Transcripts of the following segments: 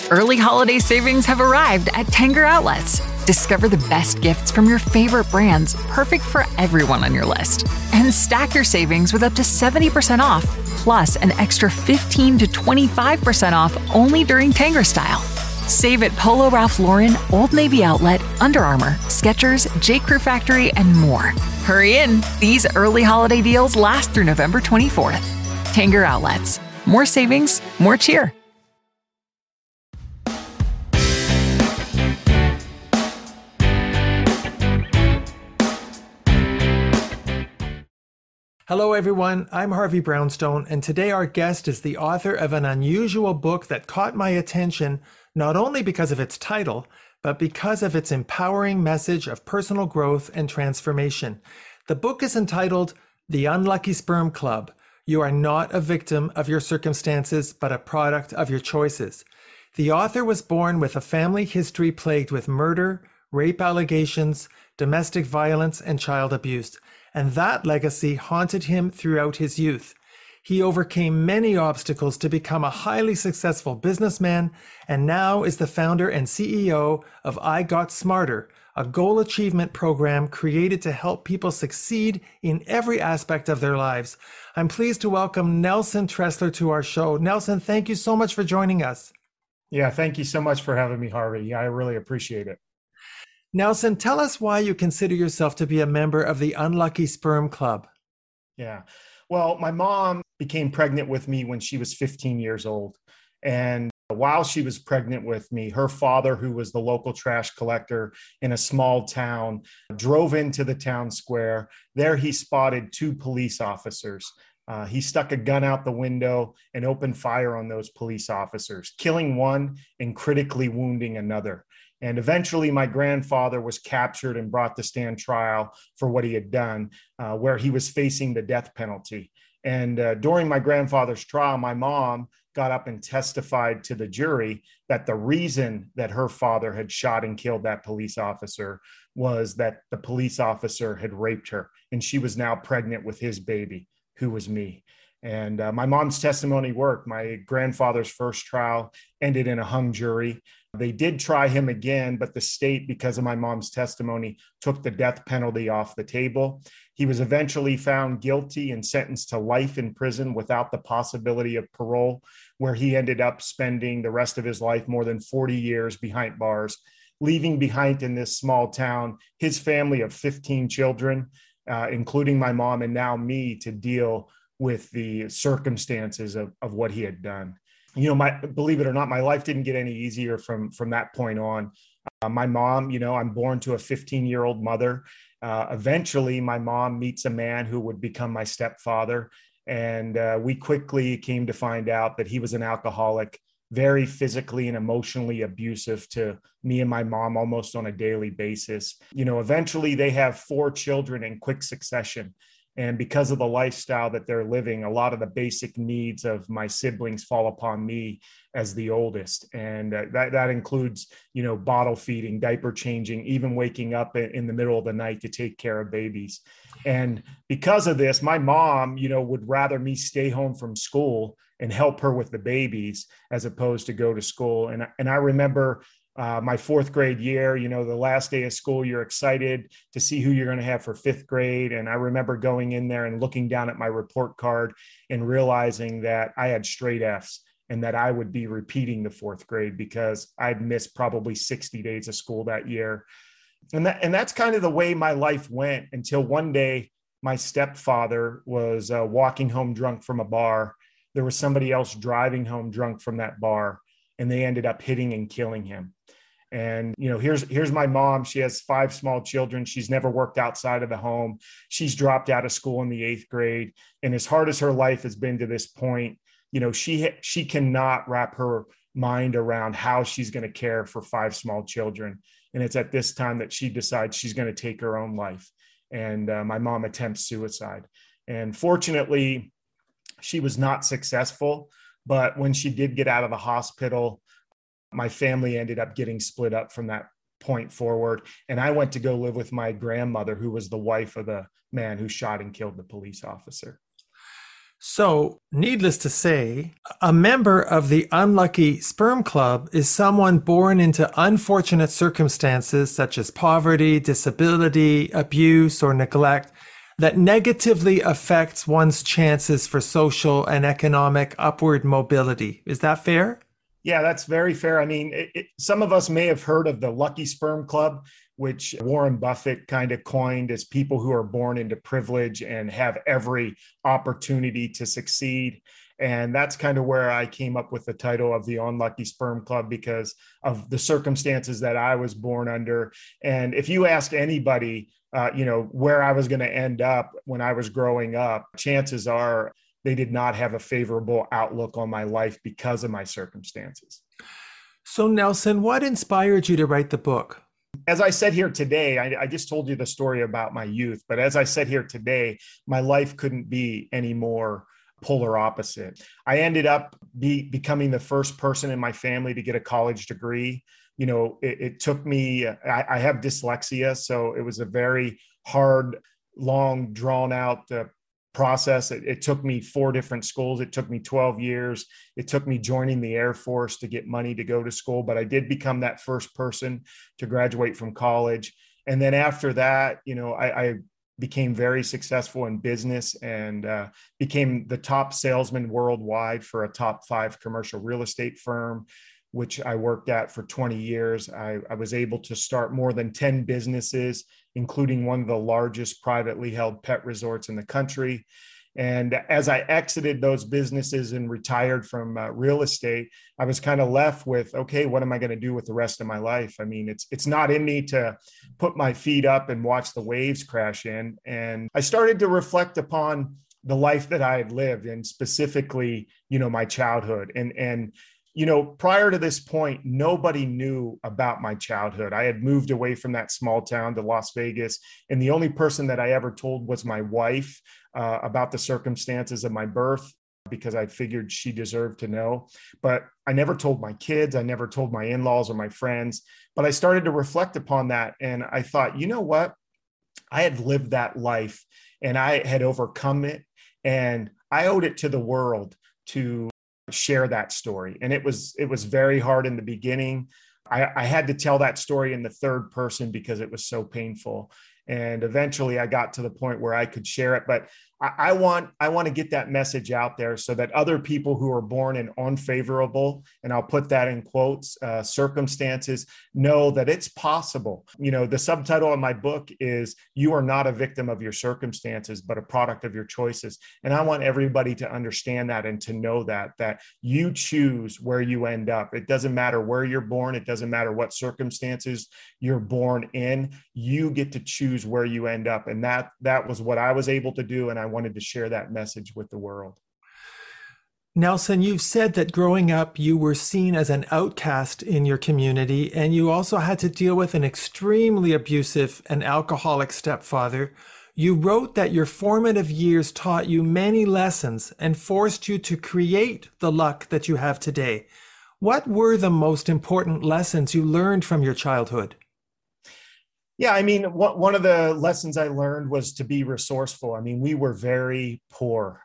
Early holiday savings have arrived at Tanger Outlets. Discover the best gifts from your favorite brands, perfect for everyone on your list. And stack your savings with up to 70% off, plus an extra 15 to 25% off only during Tanger Style. Save at Polo Ralph Lauren, Old Navy Outlet, Under Armour, Skechers, J. Crew Factory, and more. Hurry in. These early holiday deals last through November 24th. Tanger Outlets. More savings, more cheer. Hello everyone, I'm Harvey Brownstone, and today our guest is the author of an unusual book that caught my attention not only because of its title, but because of its empowering message of personal growth and transformation. The book is entitled The Unlucky Sperm Club. You are not a victim of your circumstances, but a product of your choices. The author was born with a family history plagued with murder, rape allegations, domestic violence, and child abuse. And that legacy haunted him throughout his youth. He overcame many obstacles to become a highly successful businessman, and now is the founder and CEO of I Got Smarter, a goal achievement program created to help people succeed in every aspect of their lives. I'm pleased to welcome Nelson Tressler to our show. Nelson, thank you so much for joining us. Yeah, thank you so much for having me, Harvey. I really appreciate it. Nelson, tell us why you consider yourself to be a member of the Unlucky Sperm Club. Yeah. Well, my mom became pregnant with me when she was 15 years old. And while she was pregnant with me, her father, who was the local trash collector in a small town, drove into the town square. There he spotted two police officers. He stuck a gun out the window and opened fire on those police officers, killing one and critically wounding another. And eventually my grandfather was captured and brought to stand trial for what he had done, where he was facing the death penalty. And during my grandfather's trial, my mom got up and testified to the jury that the reason that her father had shot and killed that police officer was that the police officer had raped her, and she was now pregnant with his baby, who was me. And my mom's testimony worked. My grandfather's first trial ended in a hung jury. They did try him again, but the state, because of my mom's testimony, took the death penalty off the table. He was eventually found guilty and sentenced to life in prison without the possibility of parole, where he ended up spending the rest of his life, more than 40 years behind bars, leaving behind in this small town his family of 15 children, including my mom and now me, to deal with the circumstances of what he had done. You know, believe it or not, my life didn't get any easier from that point on. My mom, you know, I'm born to a 15-year-old mother. Eventually, my mom meets a man who would become my stepfather. And we quickly came to find out that he was an alcoholic, very physically and emotionally abusive to me and my mom almost on a daily basis. You know, eventually they have 4 children in quick succession. And because of the lifestyle that they're living, a lot of the basic needs of my siblings fall upon me as the oldest. And that includes, you know, bottle feeding, diaper changing, even waking up in the middle of the night to take care of babies. And because of this, my mom, you know, would rather me stay home from school and help her with the babies as opposed to go to school. And I remember my 4th grade year, you know, the last day of school, you're excited to see who you're going to have for 5th grade. And I remember going in there and looking down at my report card and realizing that I had straight Fs and that I would be repeating the 4th grade because I'd missed probably 60 days of school that year. And that's kind of the way my life went until one day my stepfather was walking home drunk from a bar. There was somebody else driving home drunk from that bar, and they ended up hitting and killing him. And, you know, here's my mom. She has 5 small children. She's never worked outside of the home. She's dropped out of school in the 8th grade. And as hard as her life has been to this point, you know, she cannot wrap her mind around how she's going to care for 5 small children. And it's at this time that she decides she's going to take her own life. And my mom attempts suicide. And fortunately, she was not successful. But when she did get out of the hospital, my family ended up getting split up from that point forward. And I went to go live with my grandmother, who was the wife of the man who shot and killed the police officer. So, needless to say, a member of the Unlucky Sperm Club is someone born into unfortunate circumstances such as poverty, disability, abuse, or neglect that negatively affects one's chances for social and economic upward mobility. Is that fair? Yeah, that's very fair. I mean, some of us may have heard of the Lucky Sperm Club, which Warren Buffett kind of coined as people who are born into privilege and have every opportunity to succeed. And that's kind of where I came up with the title of the Unlucky Sperm Club because of the circumstances that I was born under. And if you ask anybody, where I was going to end up when I was growing up, chances are they did not have a favorable outlook on my life because of my circumstances. So, Nelson, what inspired you to write the book? As I said here today, I just told you the story about my youth, but as I said here today, my life couldn't be any more polar opposite. I ended up becoming the first person in my family to get a college degree. It took me, I have dyslexia, so it was a very hard, long, drawn out process. It took me 4 different schools. It took me 12 years. It took me joining the Air Force to get money to go to school, but I did become that first person to graduate from college. And then after that, I became very successful in business and became the top salesman worldwide for a top 5 commercial real estate firm, which I worked at for 20 years. I was able to start more than 10 businesses, including one of the largest privately held pet resorts in the country. And as I exited those businesses and retired from real estate, I was kind of left with, okay, what am I going to do with the rest of my life? I mean, it's not in me to put my feet up and watch the waves crash in. And I started to reflect upon the life that I had lived, and specifically, my childhood. And prior to this point, nobody knew about my childhood. I had moved away from that small town to Las Vegas, and the only person that I ever told was my wife about the circumstances of my birth, because I figured she deserved to know. But I never told my kids. I never told my in-laws or my friends. But I started to reflect upon that, and I thought, you know what? I had lived that life, and I had overcome it, and I owed it to the world to share that story. And it was very hard in the beginning. I had to tell that story in the third person because it was so painful. And eventually I got to the point where I could share it. But I want to get that message out there so that other people who are born in unfavorable, and I'll put that in quotes, circumstances, know that it's possible. The subtitle of my book is "You Are Not a Victim of Your Circumstances, but a Product of Your Choices." And I want everybody to understand that and to know that you choose where you end up. It doesn't matter where you're born. It doesn't matter what circumstances you're born in. You get to choose where you end up. And that was what I was able to do. And I wanted to share that message with the world. Nelson, you've said that growing up, you were seen as an outcast in your community, and you also had to deal with an extremely abusive and alcoholic stepfather. You wrote that your formative years taught you many lessons and forced you to create the luck that you have today. What were the most important lessons you learned from your childhood? Yeah, I mean, one of the lessons I learned was to be resourceful. I mean, we were very poor,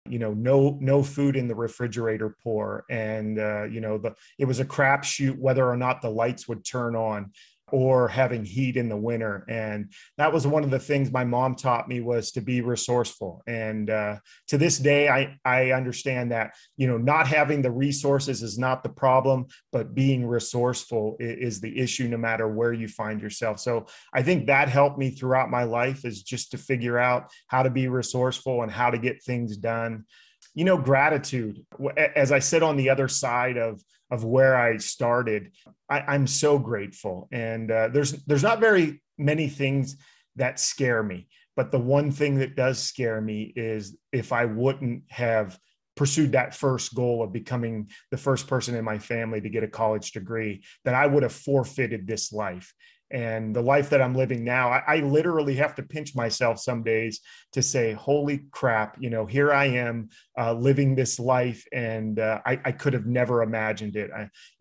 no food in the refrigerator poor. And, it was a crapshoot whether or not the lights would turn on or having heat in the winter. And that was one of the things my mom taught me, was to be resourceful. And to this day, I understand that, not having the resources is not the problem, but being resourceful is the issue, no matter where you find yourself. So I think that helped me throughout my life, is just to figure out how to be resourceful and how to get things done. Gratitude. As I sit on the other side of where I started, I'm so grateful. And there's not very many things that scare me, but the one thing that does scare me is if I wouldn't have pursued that first goal of becoming the first person in my family to get a college degree, that I would have forfeited this life. And the life that I'm living now, I literally have to pinch myself some days to say, holy crap, here I am living this life. And I could have never imagined it.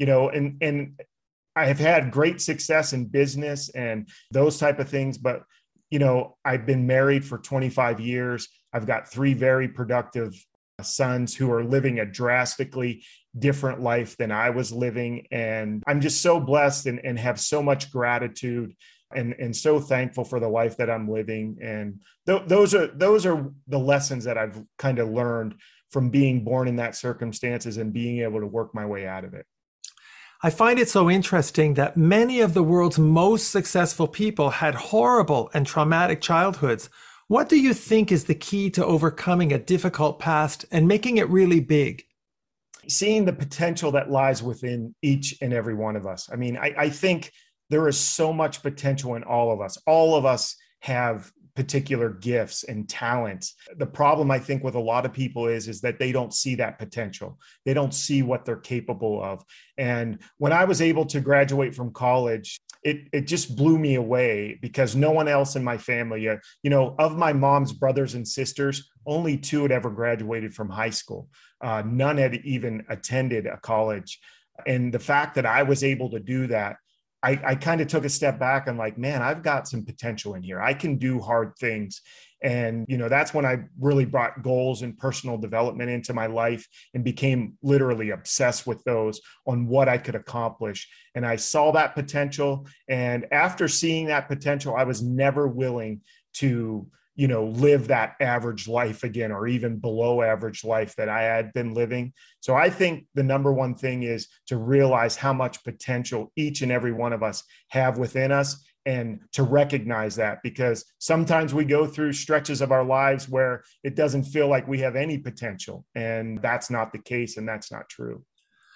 And I have had great success in business and those type of things. But, I've been married for 25 years. I've got 3 very productive sons who are living a drastically different life than I was living. And I'm just so blessed and have so much gratitude and so thankful for the life that I'm living. And those are the lessons that I've kind of learned from being born in that circumstances and being able to work my way out of it. I find it so interesting that many of the world's most successful people had horrible and traumatic childhoods. What do you think is the key to overcoming a difficult past and making it really big? Seeing the potential that lies within each and every one of us. I mean, I think there is so much potential in all of us. All of us have particular gifts and talents. The problem, I think, with a lot of people is that they don't see that potential. They don't see what they're capable of. And when I was able to graduate from college, it just blew me away because no one else in my family, of my mom's brothers and sisters, only 2 had ever graduated from high school. None had even attended a college. And the fact that I was able to do that, I kind of took a step back and like, man, I've got some potential in here. I can do hard things. And, that's when I really brought goals and personal development into my life and became literally obsessed with those on what I could accomplish. And I saw that potential. And after seeing that potential, I was never willing to live that average life again, or even below average life that I had been living. So I think the number one thing is to realize how much potential each and every one of us have within us, and to recognize that, because sometimes we go through stretches of our lives where it doesn't feel like we have any potential, and that's not the case, and that's not true.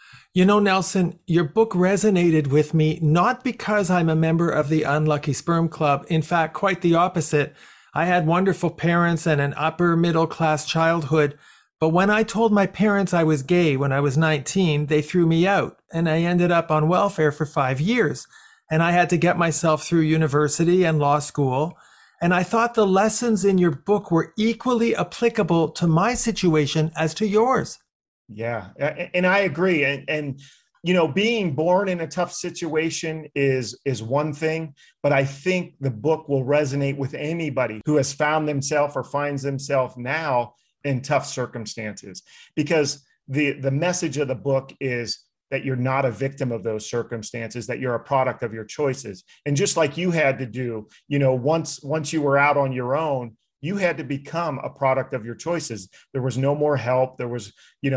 Nelson, your book resonated with me, not because I'm a member of the Unlucky Sperm Club. In fact, quite the opposite. I had wonderful parents and an upper middle class childhood, but when I told my parents I was gay when I was 19, they threw me out, and I ended up on welfare for 5 years, and I had to get myself through university and law school. And I thought the lessons in your book were equally applicable to my situation as to yours. Yeah, and I agree. And being born in a tough situation is one thing, but I think the book will resonate with anybody who has found themselves or finds themselves now in tough circumstances, because the message of the book is that you're not a victim of those circumstances, that you're a product of your choices. And just like you had to do, once you were out on your own, you had to become a product of your choices. There was no more help. There was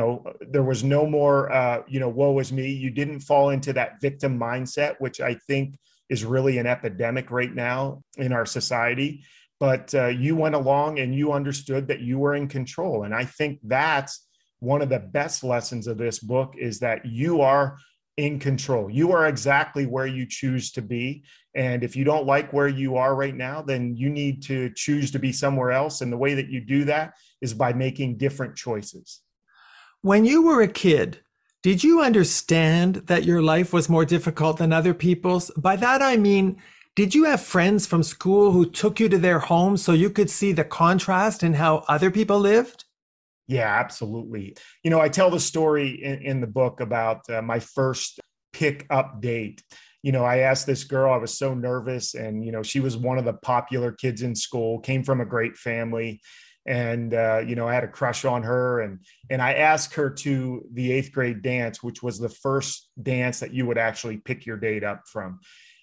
no more, woe is me. You didn't fall into that victim mindset, which I think is really an epidemic right now in our society. But you went along and you understood that you were in control. And I think that's one of the best lessons of this book, is that you are in control. You are exactly where you choose to be. And if you don't like where you are right now, then you need to choose to be somewhere else. And the way that you do that is by making different choices. When you were a kid, did you understand that your life was more difficult than other people's? By that, I mean, did you have friends from school who took you to their homes so you could see the contrast in how other people lived? Yeah, absolutely. I tell the story in the book about my first pick-up date. I asked this girl, I was so nervous, and, she was one of the popular kids in school, came from a great family. And, I had a crush on her, and I asked her to the 8th grade dance, which was the first dance that you would actually pick your date up from.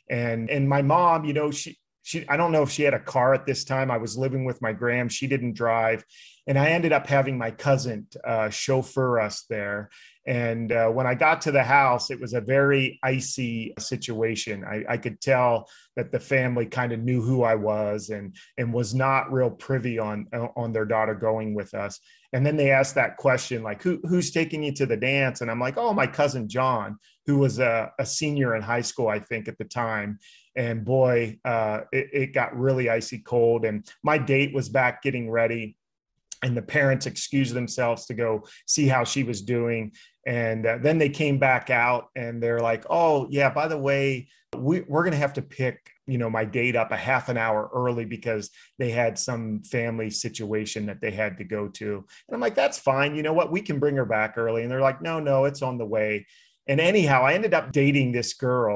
And my mom, she, I don't know if she had a car at this time. I was living with my gram. She didn't drive. And I ended up having my cousin chauffeur us there. And when I got to the house, it was a very icy situation. I could tell that the family kind of knew who I was and was not real privy on their daughter going with us. And then they asked that question, like, who's taking you to the dance? And I'm like, oh, my cousin John, who was a senior in high school, I think, at the time. And boy, it got really icy cold. And my date was back getting ready. And the parents excused themselves to go see how she was doing. And then they came back out and they're like, oh, yeah, by the way, we're going to have to pick, my date up a half an hour early because they had some family situation that they had to go to. And I'm like, that's fine. You know what? We can bring her back early. And they're like, no, it's on the way. And anyhow, I ended up dating this girl.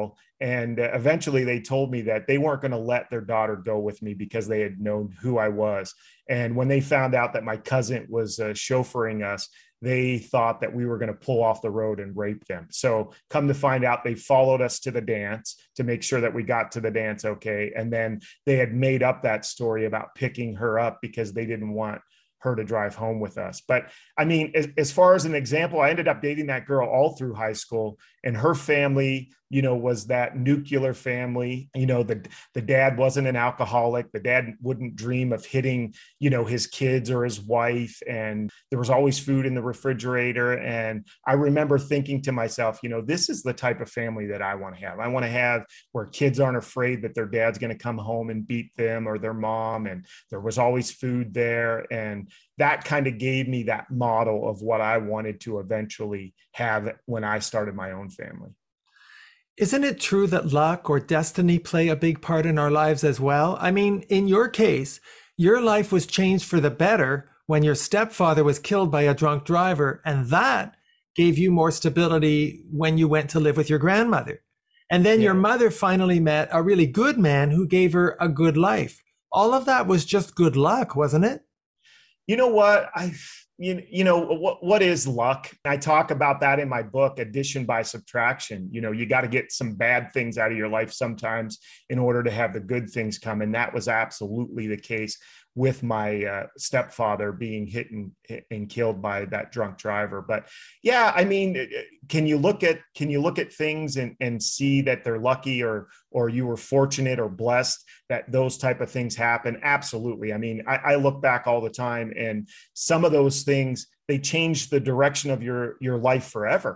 And eventually they told me that they weren't going to let their daughter go with me because they had known who I was. And when they found out that my cousin was chauffeuring us, they thought that we were going to pull off the road and rape them. So come to find out, they followed us to the dance to make sure that we got to the dance okay. And then they had made up that story about picking her up because they didn't want her to drive home with us. But I mean, as far as an example, I ended up dating that girl all through high school, and her family, was that nuclear family. The dad wasn't an alcoholic. The dad wouldn't dream of hitting, his kids or his wife. And there was always food in the refrigerator. And I remember thinking to myself, this is the type of family that I want to have. I want to have where kids aren't afraid that their dad's going to come home and beat them or their mom. And there was always food there. And that kind of gave me that model of what I wanted to eventually have when I started my own family. Isn't it true that luck or destiny play a big part in our lives as well? I mean, in your case, your life was changed for the better when your stepfather was killed by a drunk driver, and that gave you more stability when you went to live with your grandmother. And then your mother finally met a really good man who gave her a good life. All of that was just good luck, wasn't it? You know what? What is luck? I talk about that in my book, Addition by Subtraction. You got to get some bad things out of your life sometimes in order to have the good things come. And that was absolutely the case with my stepfather being hit and killed by that drunk driver. But yeah, I mean, can you look at things and see that they're lucky or you were fortunate or blessed that those type of things happen? Absolutely. I mean, I look back all the time, and some of those things, they change the direction of your life forever.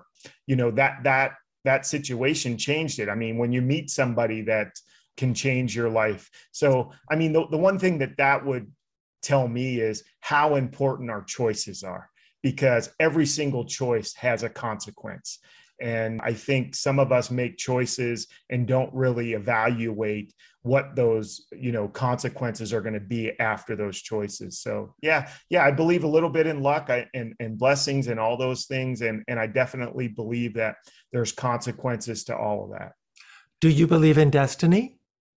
That situation changed it. I mean, when you meet somebody that can change your life. So, I mean, the one thing that would tell me is how important our choices are, because every single choice has a consequence. And I think some of us make choices and don't really evaluate what those, consequences are going to be after those choices. So yeah, I believe a little bit in luck and blessings and all those things. And I definitely believe that there's consequences to all of that. Do you believe in destiny?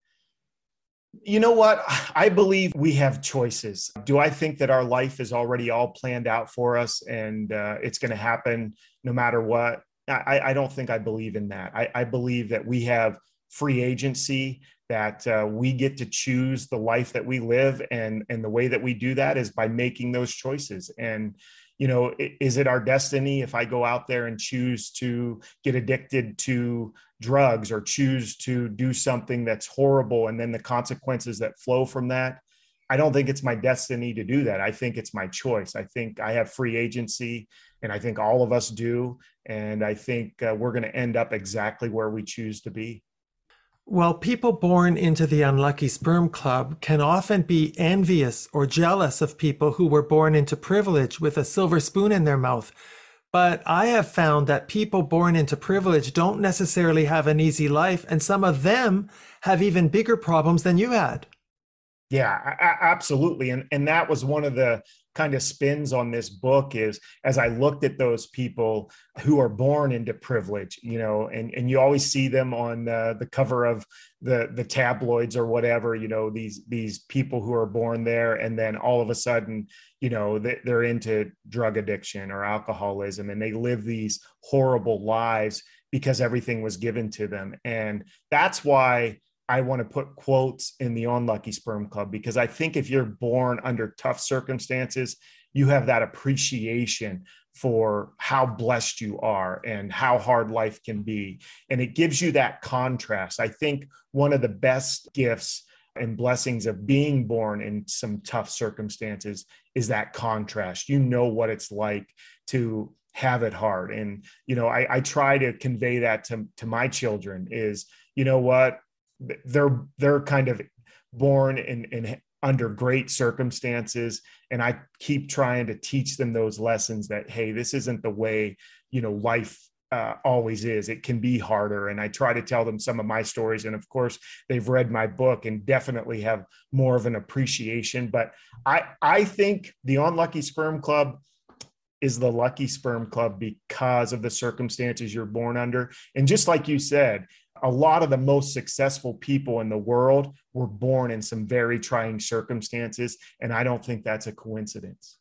You know what? I believe we have choices. Do I think that our life is already all planned out for us and it's going to happen no matter what? I don't think I believe in that. I believe that we have free agency, that we get to choose the life that we live. And the way that we do that is by making those choices. And is it our destiny if I go out there and choose to get addicted to drugs or choose to do something that's horrible and then the consequences that flow from that? I don't think it's my destiny to do that. I think it's my choice. I think I have free agency, and I think all of us do. And I think we're going to end up exactly where we choose to be. Well, people born into the Unlucky Sperm Club can often be envious or jealous of people who were born into privilege with a silver spoon in their mouth. But I have found that people born into privilege don't necessarily have an easy life, and some of them have even bigger problems than you had. Yeah, absolutely. And that was one of the kind of spins on this book, is as I looked at those people who are born into privilege, and you always see them on the cover of the tabloids or whatever, these people who are born there, and then all of a sudden, they're into drug addiction or alcoholism, and they live these horrible lives because everything was given to them. And that's why I want to put quotes in the Unlucky Sperm Club, because I think if you're born under tough circumstances, you have that appreciation for how blessed you are and how hard life can be. And it gives you that contrast. I think one of the best gifts and blessings of being born in some tough circumstances is that contrast. You know what it's like to have it hard. And, I try to convey that to my children is, what? They're kind of born in under great circumstances. And I keep trying to teach them those lessons that, hey, this isn't the way, life always is. It can be harder. And I try to tell them some of my stories. And of course, they've read my book and definitely have more of an appreciation. But I think the Unlucky Sperm Club is the Lucky Sperm Club because of the circumstances you're born under. And just like you said, a lot of the most successful people in the world were born in some very trying circumstances. And I don't think that's a coincidence.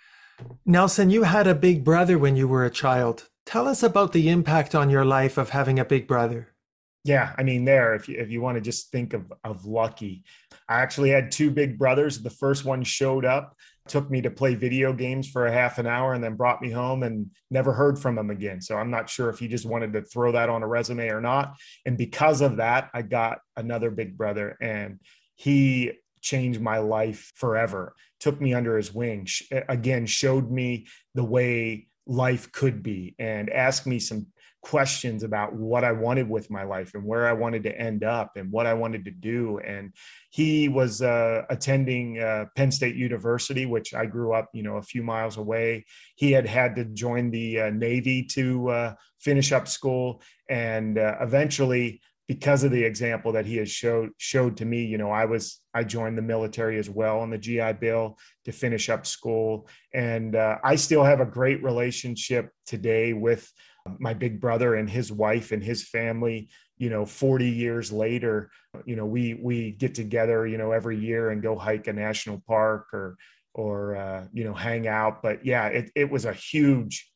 Nelson, you had a big brother when you were a child. Tell us about the impact on your life of having a big brother. Yeah, I mean, if you want to just think of lucky, I actually had two big brothers. The first one showed up, took me to play video games for a half an hour, and then brought me home and never heard from him again. So I'm not sure if he just wanted to throw that on a resume or not. And because of that, I got another big brother, and he changed my life forever. Took me under his wing, again, showed me the way life could be, and asked me some questions about what I wanted with my life and where I wanted to end up and what I wanted to do. And he was attending Penn State University, which I grew up, a few miles away. He had to join the Navy to finish up school. And eventually, because of the example that he has showed to me, I joined the military as well on the GI Bill to finish up school. And I still have a great relationship today with my big brother and his wife and his family. 40 years later, we get together, every year and go hike a national park or hang out. But yeah, it was a huge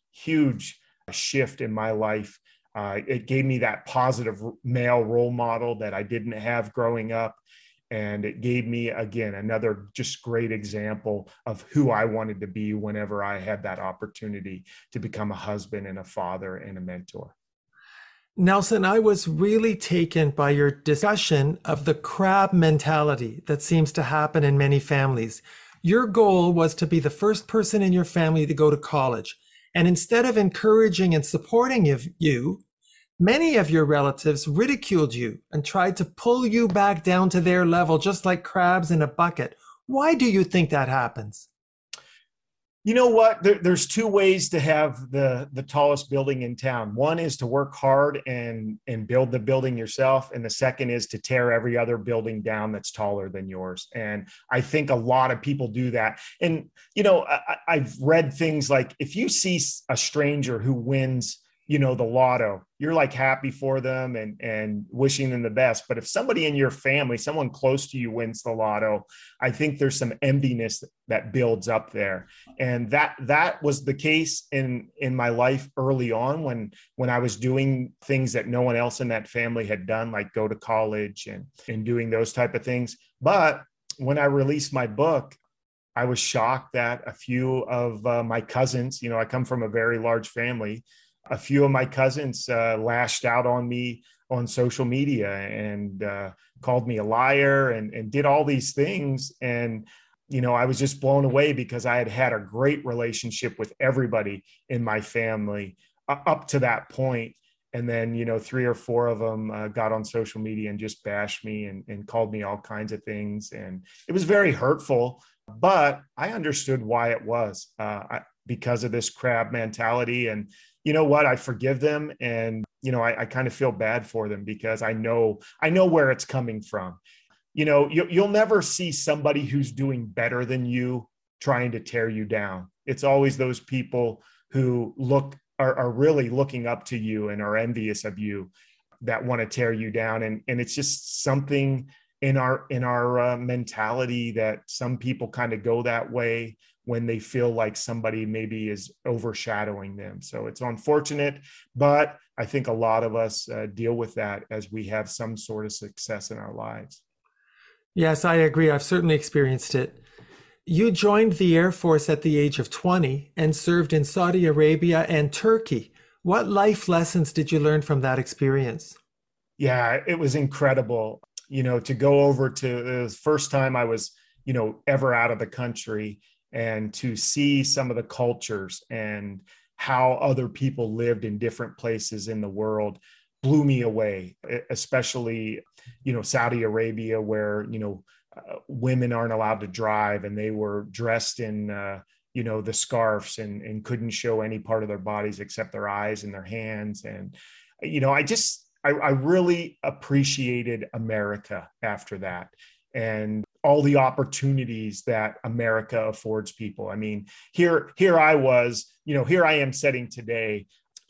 shift in my life. It gave me that positive male role model that I didn't have growing up. And it gave me, again, another just great example of who I wanted to be whenever I had that opportunity to become a husband and a father and a mentor. Nelson, I was really taken by your discussion of the crab mentality that seems to happen in many families. Your goal was to be the first person in your family to go to college. And instead of encouraging and supporting you, many of your relatives ridiculed you and tried to pull you back down to their level, just like crabs in a bucket. Why do you think that happens? You know what? There's two ways to have the tallest building in town. One is to work hard and build the building yourself. And the second is to tear every other building down that's taller than yours. And I think a lot of people do that. And, I've read things like, if you see a stranger who wins, the lotto, you're like happy for them and wishing them the best. But if somebody in your family, someone close to you wins the lotto, I think there's some enviness that builds up there. And that was the case in my life early on when I was doing things that no one else in that family had done, like go to college and doing those type of things. But when I released my book, I was shocked that a few of my cousins, I come from a very large family, a few of my cousins lashed out on me on social media and called me a liar and did all these things. And, I was just blown away because I had a great relationship with everybody in my family up to that point. And then, 3 or 4 of them got on social media and just bashed me and called me all kinds of things. And it was very hurtful, but I understood why it was because of this crab mentality. And you know what? I forgive them. And, I kind of feel bad for them because I know where it's coming from. You'll never see somebody who's doing better than you trying to tear you down. It's always those people who are really looking up to you and are envious of you that want to tear you down. And it's just something in our mentality that some people kind of go that way when they feel like somebody maybe is overshadowing them. So it's unfortunate, but I think a lot of us deal with that as we have some sort of success in our lives. Yes, I agree. I've certainly experienced it. You joined the Air Force at the age of 20 and served in Saudi Arabia and Turkey. What life lessons did you learn from that experience? Yeah, it was incredible. To go over to the first time I was, ever out of the country, and to see some of the cultures and how other people lived in different places in the world blew me away, especially, Saudi Arabia, where, women aren't allowed to drive and they were dressed in, the scarves and couldn't show any part of their bodies except their eyes and their hands. And, I really appreciated America after that and all the opportunities that America affords people. I mean, here I was, here I am sitting today,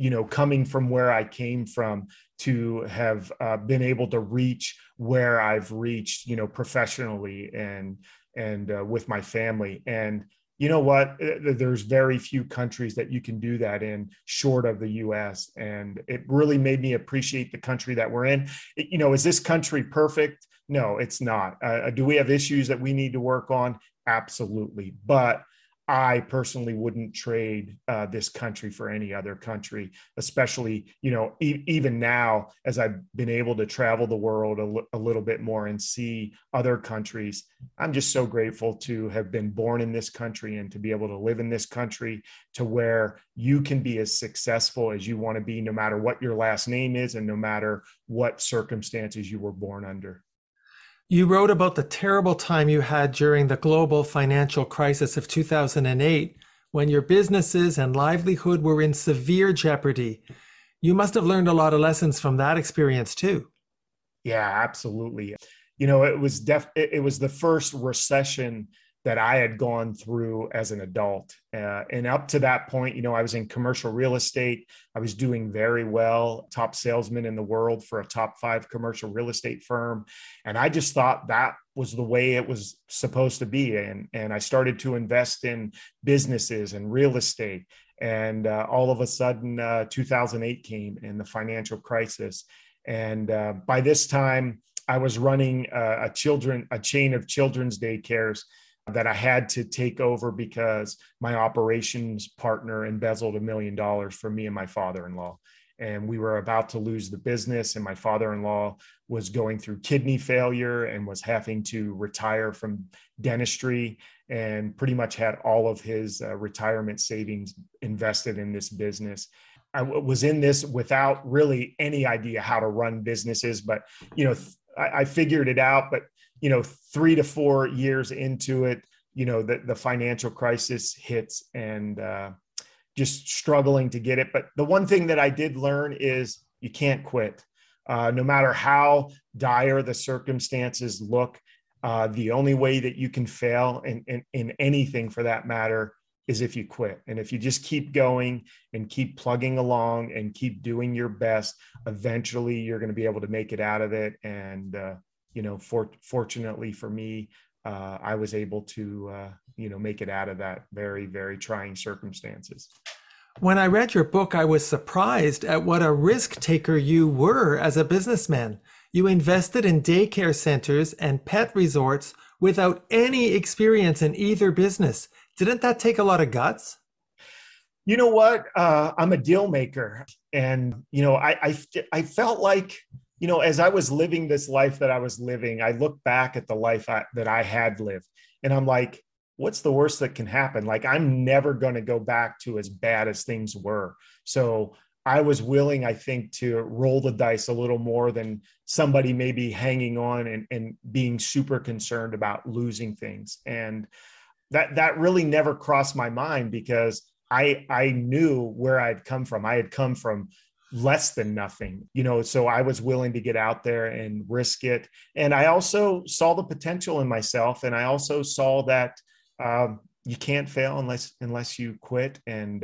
coming from where I came from to have been able to reach where I've reached, professionally and with my family. And you know what? There's very few countries that you can do that in short of the US. And it really made me appreciate the country that we're in. Is this country perfect? No, it's not. Do we have issues that we need to work on? Absolutely. But I personally wouldn't trade this country for any other country, especially, even now, as I've been able to travel the world a little bit more and see other countries. I'm just so grateful to have been born in this country and to be able to live in this country to where you can be as successful as you want to be, no matter what your last name is and no matter what circumstances you were born under. You wrote about the terrible time you had during the global financial crisis of 2008, when your businesses and livelihood were in severe jeopardy. You must have learned a lot of lessons from that experience too. Yeah, absolutely. It was the first recession that I had gone through as an adult. And up to that point, I was in commercial real estate. I was doing very well, top salesman in the world for a top 5 commercial real estate firm. And I just thought that was the way it was supposed to be. And I started to invest in businesses and real estate. And all of a sudden, 2008 came and the financial crisis. And by this time, I was running a chain of children's daycares that I had to take over because my operations partner embezzled $1 million from me and my father-in-law. And we were about to lose the business. And my father-in-law was going through kidney failure and was having to retire from dentistry and pretty much had all of his retirement savings invested in this business. I was in this without really any idea how to run businesses, but, I figured it out. But 3 to 4 years into it, the financial crisis hits and just struggling to get it. But the one thing that I did learn is you can't quit. No matter how dire the circumstances look, the only way that you can fail in anything for that matter is if you quit. And if you just keep going and keep plugging along and keep doing your best, eventually you're going to be able to make it out of it. And, fortunately for me, I was able to, make it out of that very, very trying circumstances. When I read your book, I was surprised at what a risk taker you were as a businessman. You invested in daycare centers and pet resorts without any experience in either business. Didn't that take a lot of guts? You know what? I'm a deal maker. And, I felt like, as I was living this life that I was living, I look back at the life that I had lived and I'm like, what's the worst that can happen? Like, I'm never going to go back to as bad as things were. So I was willing, I think, to roll the dice a little more than somebody maybe hanging on and being super concerned about losing things. And that really never crossed my mind because I knew where I'd come from. I had come from less than nothing, so I was willing to get out there and risk it. And I also saw the potential in myself. And I also saw that you can't fail unless you quit. And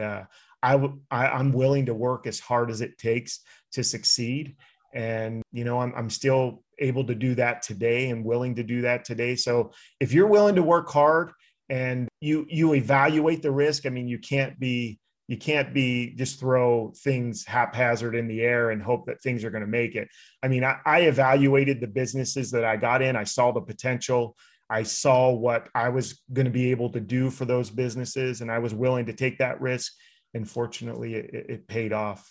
I'm willing to work as hard as it takes to succeed. And, I'm still able to do that today and willing to do that today. So if you're willing to work hard and you evaluate the risk, I mean, you can't be just throw things haphazard in the air and hope that things are going to make it. I mean, I evaluated the businesses that I got in. I saw the potential. I saw what I was going to be able to do for those businesses, and I was willing to take that risk. And fortunately, it paid off.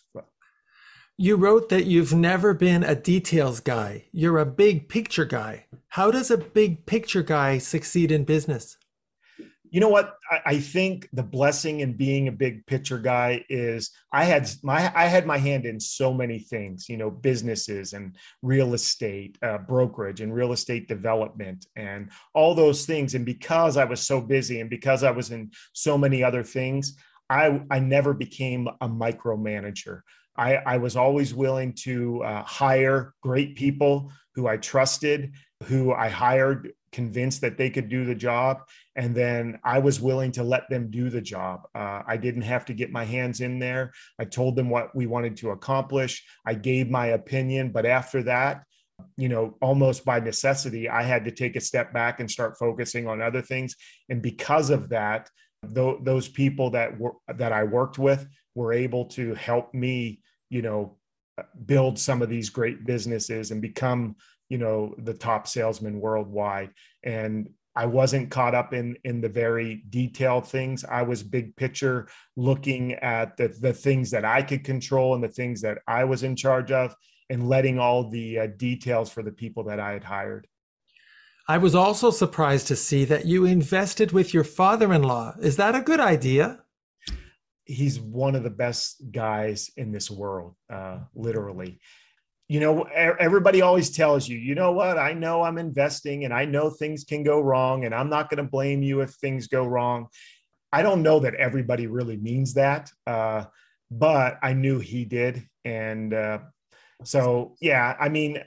You wrote that you've never been a details guy. You're a big picture guy. How does a big picture guy succeed in business? You know what? I think the blessing in being a big picture guy is I had my hand in so many things, businesses and real estate, brokerage and real estate development and all those things. And because I was so busy and because I was in so many other things, I never became a micromanager. I was always willing to hire great people who I trusted, who I hired, convinced that they could do the job. And then I was willing to let them do the job. I didn't have to get my hands in there. I told them what we wanted to accomplish. I gave my opinion. But after that, almost by necessity, I had to take a step back and start focusing on other things. And because of that, those people that I worked with were able to help me, build some of these great businesses and become, the top salesman worldwide. And I wasn't caught up in the very detailed things. I was big picture, looking at the things that I could control and the things that I was in charge of, and letting all the details for the people that I had hired. I was also surprised to see that you invested with your father-in-law. Is that a good idea? He's one of the best guys in this world, literally. Everybody always tells you, you know what, I know I'm investing and I know things can go wrong and I'm not going to blame you if things go wrong. I don't know that everybody really means that, but I knew he did. And so, yeah, I mean,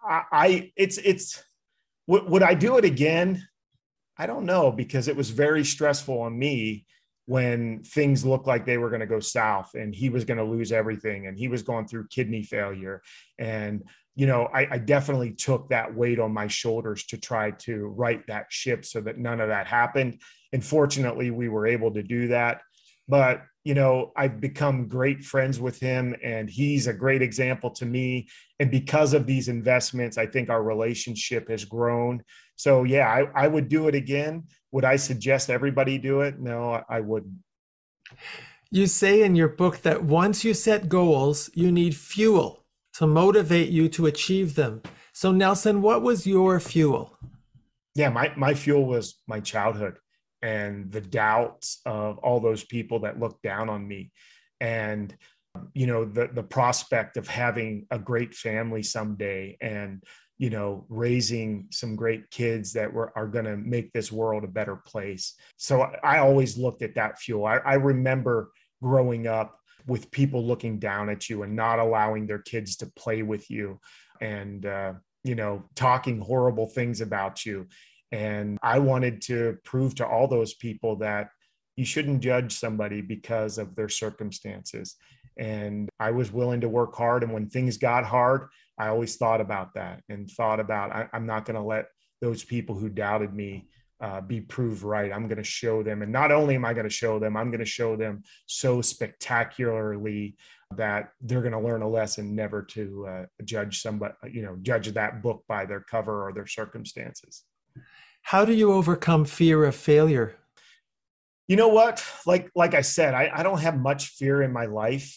would I do it again? I don't know, because it was very stressful on me when things looked like they were going to go south and he was going to lose everything and he was going through kidney failure. And, I definitely took that weight on my shoulders to try to right that ship so that none of that happened. And fortunately, we were able to do that. But, I've become great friends with him and he's a great example to me. And because of these investments, I think our relationship has grown. So, yeah, I would do it again. Would I suggest everybody do it? No, I wouldn't. You say in your book that once you set goals, you need fuel to motivate you to achieve them. So, Nelson, what was your fuel? Yeah, my fuel was my childhood and the doubts of all those people that looked down on me. And, the prospect of having a great family someday and, raising some great kids that are going to make this world a better place. So I always looked at that fuel. I remember growing up with people looking down at you and not allowing their kids to play with you and, talking horrible things about you. And I wanted to prove to all those people that you shouldn't judge somebody because of their circumstances. And I was willing to work hard. And when things got hard, I always thought about that and thought about, I'm not going to let those people who doubted me be proved right. I'm going to show them. And not only am I going to show them, I'm going to show them so spectacularly that they're going to learn a lesson never to judge somebody, judge that book by their cover or their circumstances. How do you overcome fear of failure? You know what? Like I said, I don't have much fear in my life.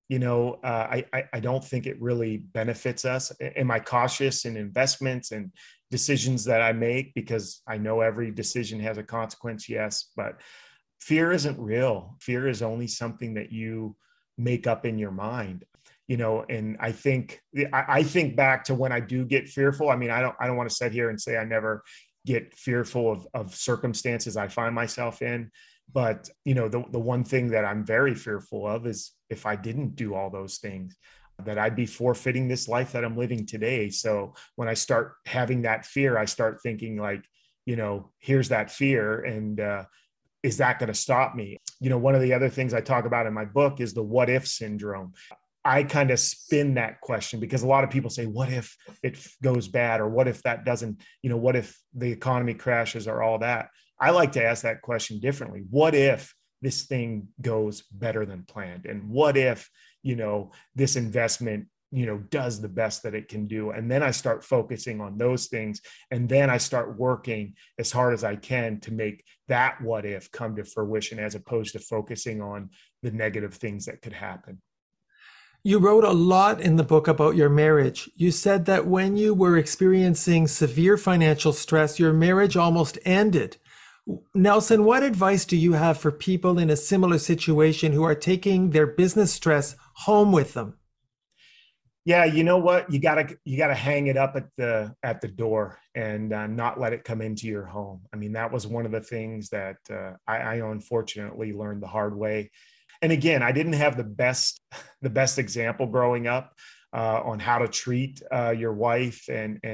I don't think it really benefits us. Am I cautious in investments and decisions that I make because I know every decision has a consequence? Yes, but fear isn't real. Fear is only something that you make up in your mind. And I think back to when I do get fearful. I mean, I don't want to sit here and say I never get fearful of circumstances I find myself in. But, the one thing that I'm very fearful of is if I didn't do all those things, that I'd be forfeiting this life that I'm living today. So when I start having that fear, I start thinking like, here's that fear. And is that going to stop me? One of the other things I talk about in my book is the what if syndrome. I kind of spin that question because a lot of people say, what if it goes bad? Or what if that doesn't, what if the economy crashes or all that? I like to ask that question differently. What if this thing goes better than planned? And what if, this investment, does the best that it can do? And then I start focusing on those things. And then I start working as hard as I can to make that what if come to fruition, as opposed to focusing on the negative things that could happen. You wrote a lot in the book about your marriage. You said that when you were experiencing severe financial stress, your marriage almost ended. Nelson, what advice do you have for people in a similar situation who are taking their business stress home with them? Yeah, you know what? You gotta hang it up at the door and not let it come into your home. I mean, that was one of the things that I unfortunately learned the hard way. And again, I didn't have the best example growing up on how to treat your wife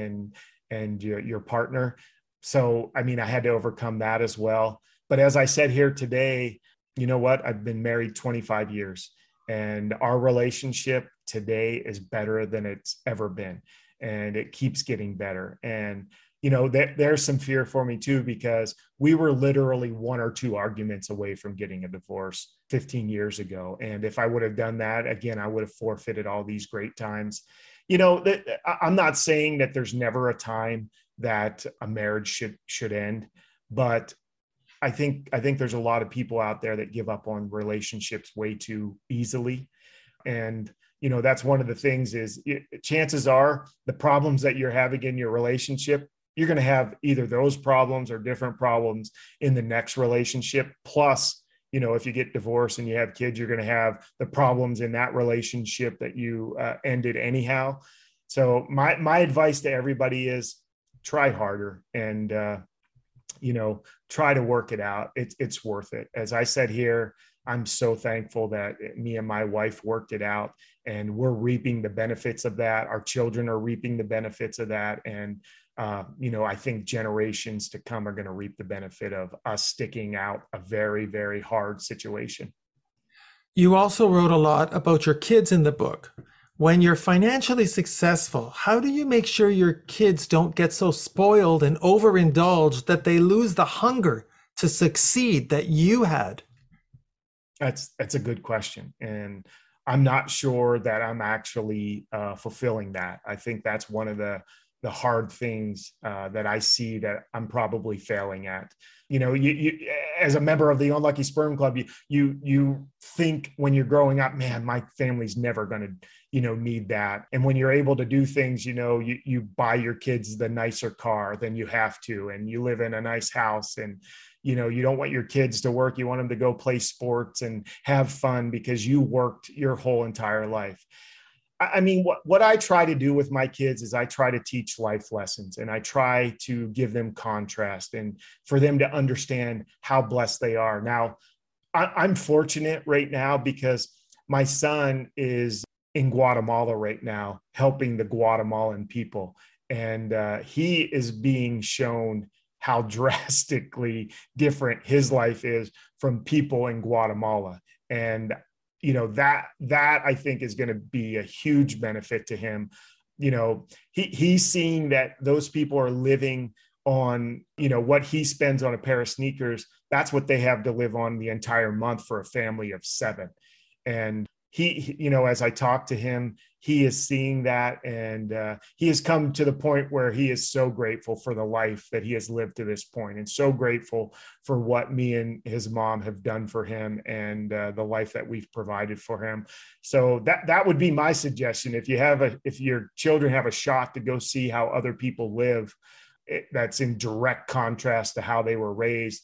and your partner. So, I mean, I had to overcome that as well. But as I said here today, you know what? I've been married 25 years, and our relationship today is better than it's ever been. And it keeps getting better. And, you know, there's some fear for me too, because we were literally one or two arguments away from getting a divorce 15 years ago. And if I would have done that again, I would have forfeited all these great times. You know, I'm not saying that there's never a time that a marriage should end, but I think there's a lot of people out there that give up on relationships way too easily. And, you know, that's one of the things is chances are the problems that you're having in your relationship, you're going to have either those problems or different problems in the next relationship. Plus, you know, if you get divorced and you have kids, you're going to have the problems in that relationship that you ended anyhow. So my advice to everybody is try harder and, you know, try to work it out. It's worth it. As I said here, I'm so thankful that me and my wife worked it out, and we're reaping the benefits of that. Our children are reaping the benefits of that. And, you know, I think generations to come are going to reap the benefit of us sticking out a very, very hard situation. You also wrote a lot about your kids in the book. When you're financially successful, how do you make sure your kids don't get so spoiled and overindulged that they lose the hunger to succeed that you had? That's a good question. And I'm not sure that I'm actually fulfilling that. I think that's one of the hard things that I see that I'm probably failing at. You know, you as a member of the Unlucky Sperm Club, you think when you're growing up, man, my family's never going to, you know, need that. And when you're able to do things, you know, you buy your kids the nicer car than you have to, and you live in a nice house, and you know, you don't want your kids to work. You want them to go play sports and have fun because you worked your whole entire life. I mean, what I try to do with my kids is I try to teach life lessons, and I try to give them contrast and for them to understand how blessed they are. Now, I'm fortunate right now because my son is in Guatemala right now, helping the Guatemalan people. And he is being shown how drastically different his life is from people in Guatemala. And, you know, that I think is going to be a huge benefit to him. You know, he's seeing that those people are living on, you know, what he spends on a pair of sneakers. That's what they have to live on the entire month for a family of 7. And he, you know, as I talk to him, he is seeing that, and he has come to the point where he is so grateful for the life that he has lived to this point, and so grateful for what me and his mom have done for him, and the life that we've provided for him. So that would be my suggestion. If your children have a shot to go see how other people live, that's in direct contrast to how they were raised,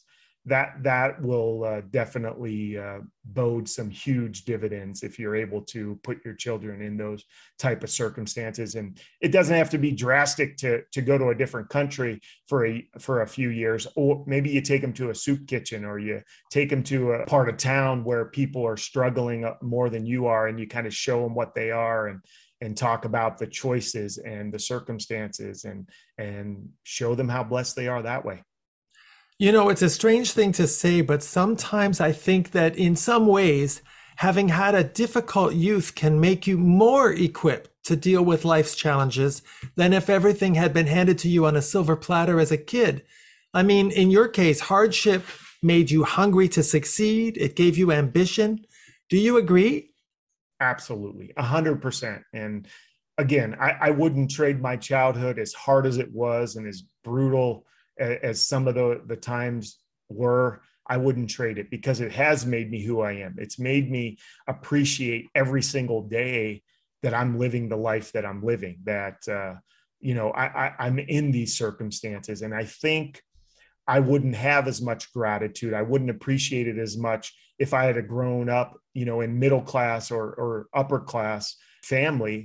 that will definitely bode some huge dividends if you're able to put your children in those type of circumstances. And it doesn't have to be drastic to go to a different country for a few years, or maybe you take them to a soup kitchen, or you take them to a part of town where people are struggling more than you are, and you kind of show them what they are, and talk about the choices and the circumstances, and show them how blessed they are that way. You know, it's a strange thing to say, but sometimes I think that in some ways, having had a difficult youth can make you more equipped to deal with life's challenges than if everything had been handed to you on a silver platter as a kid. I mean, in your case, hardship made you hungry to succeed. It gave you ambition. Do you agree? Absolutely, 100%. And again, I wouldn't trade my childhood, as hard as it was and as brutal as some of the times were. I wouldn't trade it, because it has made me who I am. It's made me appreciate every single day that I'm living the life that I'm living, that, you know, I'm in these circumstances. And I think I wouldn't have as much gratitude. I wouldn't appreciate it as much if I had grown up, you know, in middle class or upper class family.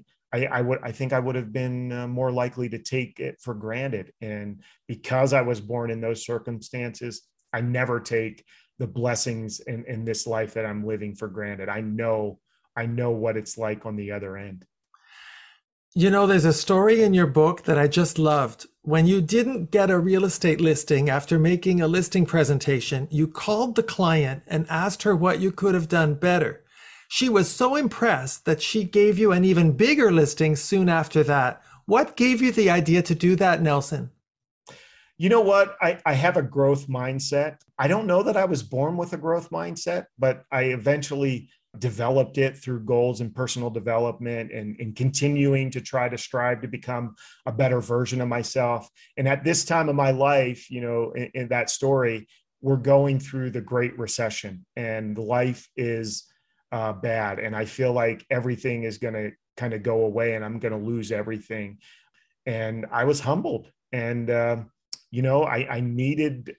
I think I would have been more likely to take it for granted. And because I was born in those circumstances, I never take the blessings in this life that I'm living for granted. I know what it's like on the other end. You know, there's a story in your book that I just loved. When you didn't get a real estate listing after making a listing presentation, you called the client and asked her what you could have done better. She was so impressed that she gave you an even bigger listing soon after that. What gave you the idea to do that, Nelson? You know what? I have a growth mindset. I don't know that I was born with a growth mindset, but I eventually developed it through goals and personal development and continuing to try to strive to become a better version of myself. And at this time of my life, you know, in that story, we're going through the Great Recession and life is bad. And I feel like everything is going to kind of go away and I'm going to lose everything. And I was humbled. And, you know, I needed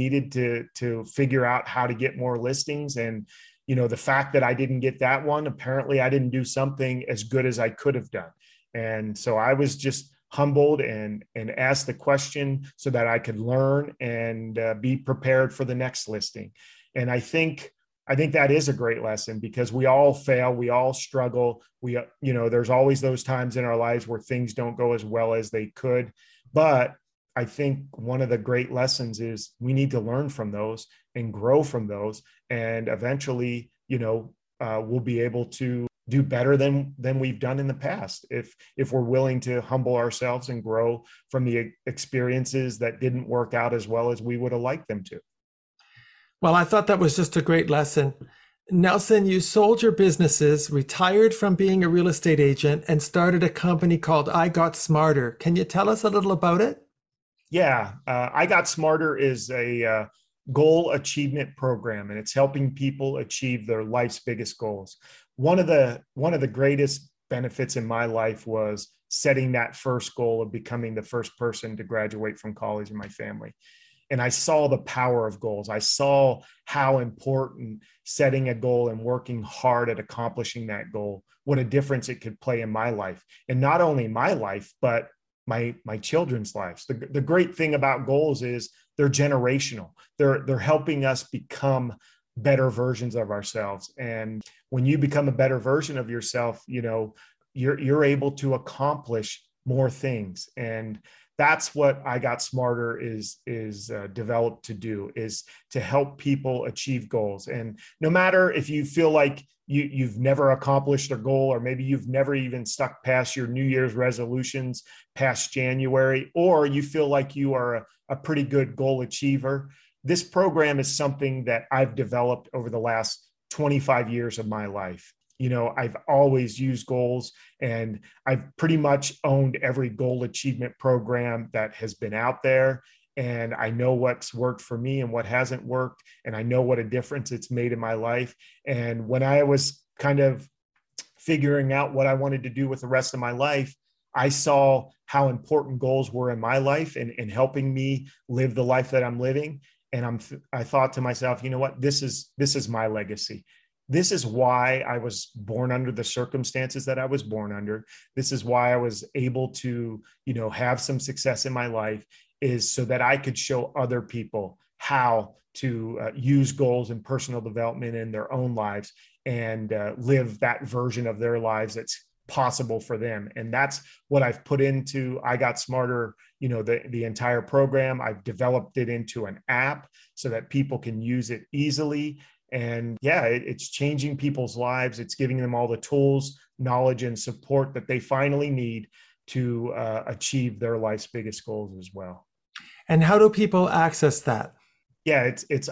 to figure out how to get more listings. And, you know, the fact that I didn't get that one, apparently I didn't do something as good as I could have done. And so I was just humbled and asked the question so that I could learn and be prepared for the next listing. And I think that is a great lesson because we all fail. We all struggle. You know, there's always those times in our lives where things don't go as well as they could. But I think one of the great lessons is we need to learn from those and grow from those. And eventually, you know, we'll be able to do better than we've done in the past if we're willing to humble ourselves and grow from the experiences that didn't work out as well as we would have liked them to. Well, I thought that was just a great lesson. Nelson, you sold your businesses, retired from being a real estate agent, and started a company called I Got Smarter. Can you tell us a little about it? Yeah, I Got Smarter is a goal achievement program, and it's helping people achieve their life's biggest goals. One of the greatest benefits in my life was setting that first goal of becoming the first person to graduate from college in my family. And I saw the power of goals. I saw how important setting a goal and working hard at accomplishing that goal, what a difference it could play in my life. And not only my life, but my children's lives. The great thing about goals is they're generational. They're helping us become better versions of ourselves. And when you become a better version of yourself, you know, you're able to accomplish more things. And that's what I Got Smarter is developed to do, is to help people achieve goals. And no matter if you feel like you've never accomplished a goal, or maybe you've never even stuck past your New Year's resolutions past January, or you feel like you are a pretty good goal achiever, this program is something that I've developed over the last 25 years of my life. You know, I've always used goals, and I've pretty much owned every goal achievement program that has been out there. And I know what's worked for me and what hasn't worked. And I know what a difference it's made in my life. And when I was kind of figuring out what I wanted to do with the rest of my life, I saw how important goals were in my life and helping me live the life that I'm living. And I thought to myself, you know what, this is my legacy. This is why I was born under the circumstances that I was born under. This is why I was able to, you know, have some success in my life, is so that I could show other people how to use goals and personal development in their own lives and live that version of their lives that's possible for them. And that's what I've put into I Got Smarter, you know, the entire program. I've developed it into an app so that people can use it easily. And yeah, it's changing people's lives. It's giving them all the tools, knowledge, and support that they finally need to achieve their life's biggest goals as well. And how do people access that? Yeah, it's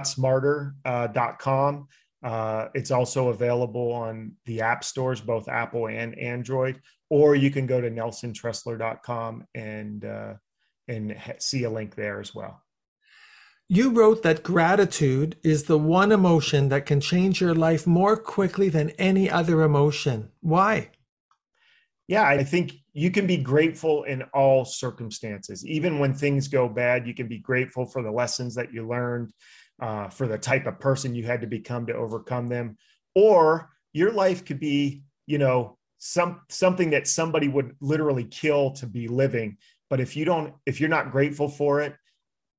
igotsmarter.com. It's also available on the app stores, both Apple and Android, or you can go to nelsontressler.com and see a link there as well. You wrote that gratitude is the one emotion that can change your life more quickly than any other emotion. Why? Yeah, I think you can be grateful in all circumstances. Even when things go bad, you can be grateful for the lessons that you learned, for the type of person you had to become to overcome them. Or your life could be, you know, something that somebody would literally kill to be living. But if you're not grateful for it,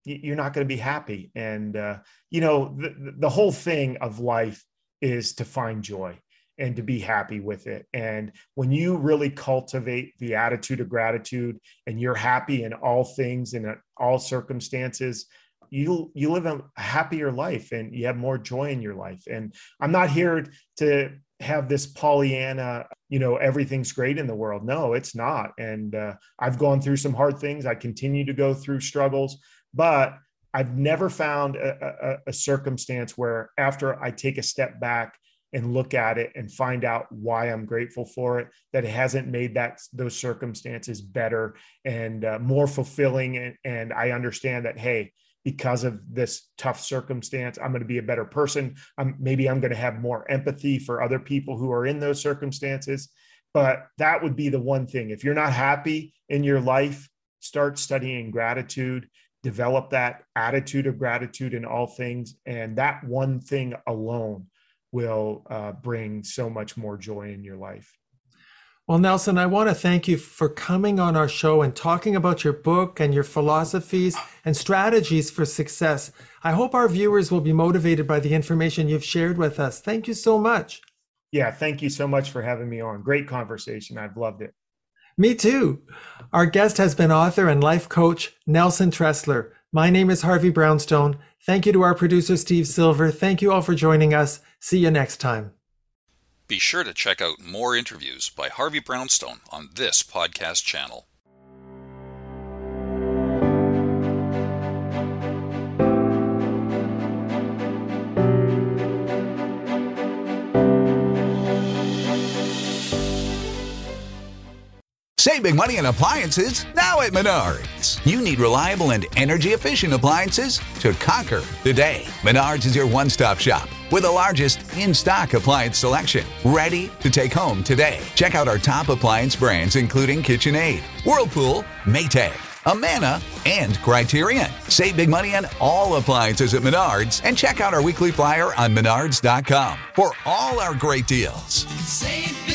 you're not going to be happy. And, the whole thing of life is to find joy and to be happy with it. And when you really cultivate the attitude of gratitude and you're happy in all things and in all circumstances, you live a happier life and you have more joy in your life. And I'm not here to have this Pollyanna, everything's great in the world. No, it's not. And I've gone through some hard things. I continue to go through struggles, but I've never found a circumstance where after I take a step back and look at it and find out why I'm grateful for it, that it hasn't made those circumstances better and more fulfilling. And I understand that, hey, because of this tough circumstance, I'm going to be a better person. Maybe I'm going to have more empathy for other people who are in those circumstances. But that would be the one thing. If you're not happy in your life, start studying gratitude, develop that attitude of gratitude in all things. And that one thing alone will bring so much more joy in your life. Well, Nelson, I want to thank you for coming on our show and talking about your book and your philosophies and strategies for success. I hope our viewers will be motivated by the information you've shared with us. Thank you so much. Yeah, thank you so much for having me on. Great conversation. I've loved it. Me too. Our guest has been author and life coach Nelson Tressler. My name is Harvey Brownstone. Thank you to our producer, Steve Silver. Thank you all for joining us. See you next time. Be sure to check out more interviews by Harvey Brownstone on this podcast channel. Save big money on appliances now at Menards. You need reliable and energy-efficient appliances to conquer the day. Menards is your one-stop shop with the largest in-stock appliance selection, ready to take home today. Check out our top appliance brands including KitchenAid, Whirlpool, Maytag, Amana, and Criterion. Save big money on all appliances at Menards and check out our weekly flyer on Menards.com for all our great deals. Save